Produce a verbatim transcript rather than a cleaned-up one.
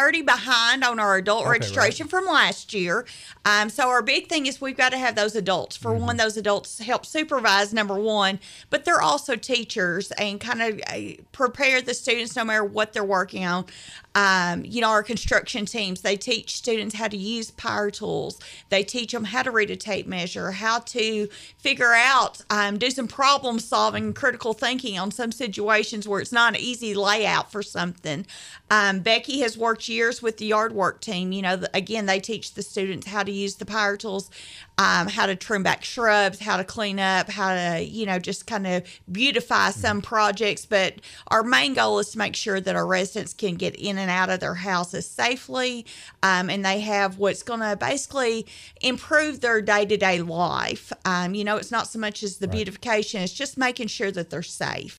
already behind on our adult Okay, registration right. from last year. Um, so our big thing is we've got to have those adults. For Mm-hmm. one, those adults help supervise, number one, but they're also teachers and kind of uh, prepare the students no matter what they're working on. Um, you know, our construction teams, they teach students how to use power tools. They teach them how to read a tape measure, how to figure out, um, do some problem solving, critical thinking on some situations where it's not an easy layout for something. Um, Becky has worked years with the yard work team. You know, the, again, they teach the students how to use the power tools, um, how to trim back shrubs, how to clean up, how to, you know, just kind of beautify some projects. But our main goal is to make sure that our residents can get in and out of their houses safely, um, and they have what's going to basically improve their day-to-day life. Um, you know, it's not so much as the Right. beautification, it's just making sure that they're safe.